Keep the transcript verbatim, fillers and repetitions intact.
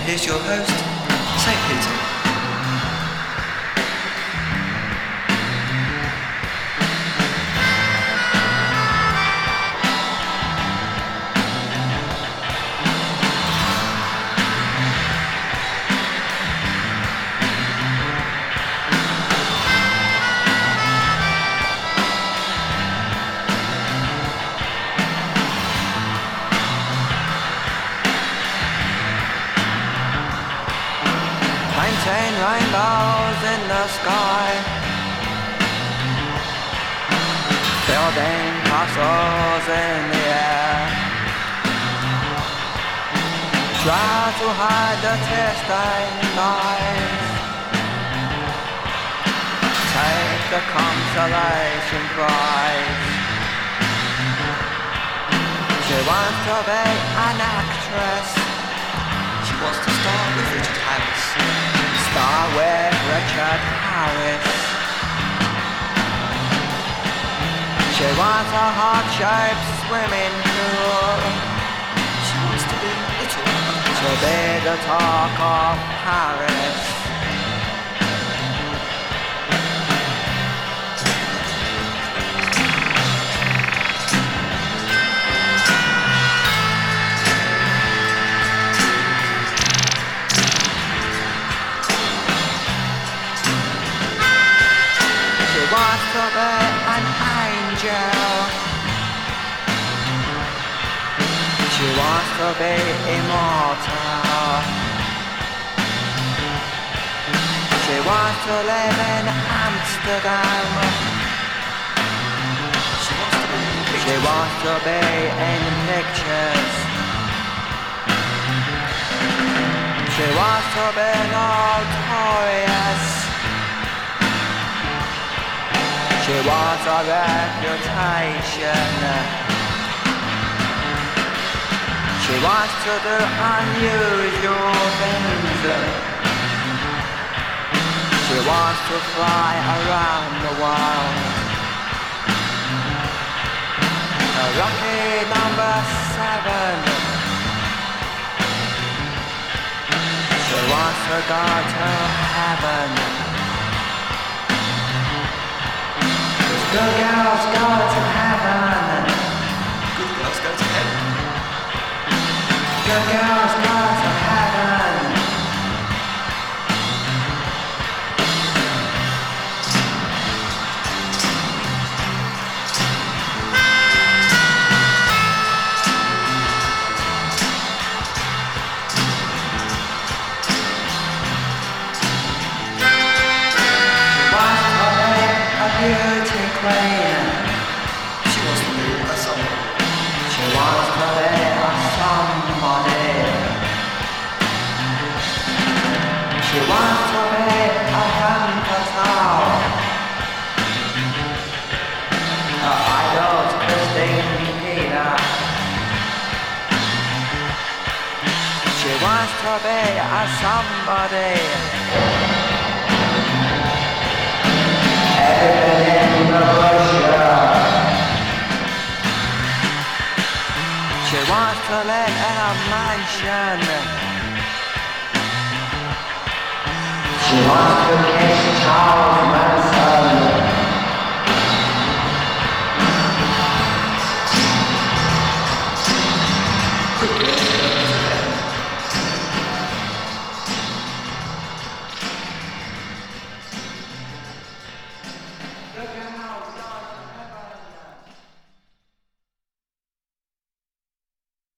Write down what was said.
here's your host, Saint Peter. Painting rainbows in the sky, building castles in the air. Try to hide the tear-stained eyes, take the consolation prize. She wants to be an actress, She wants to start with Richard Harris. star with Richard Harris. She wants a heart-shaped swimming pool, She wants to be little. to be the talk of Paris. She wants to be an angel. She wants to be immortal. She wants to live in Amsterdam. She wants to be in She pictures. wants to be in pictures. She wants to be notorious. She wants a reputation. She wants to do unusual things. She wants to fly around the world. A lucky number seven. She wants to go to heaven. Good girls go to heaven. Good girls go to heaven. Good girls go to heaven. She wants to be a beauty queen. She wants to be a someone. She wants to be a somebody. She wants to be a Hanfatau. Her idol's Christine Peter. She wants to be a somebody. Everything in the brochure. She wants to live in a mansion. She wants to kiss Charles Manson.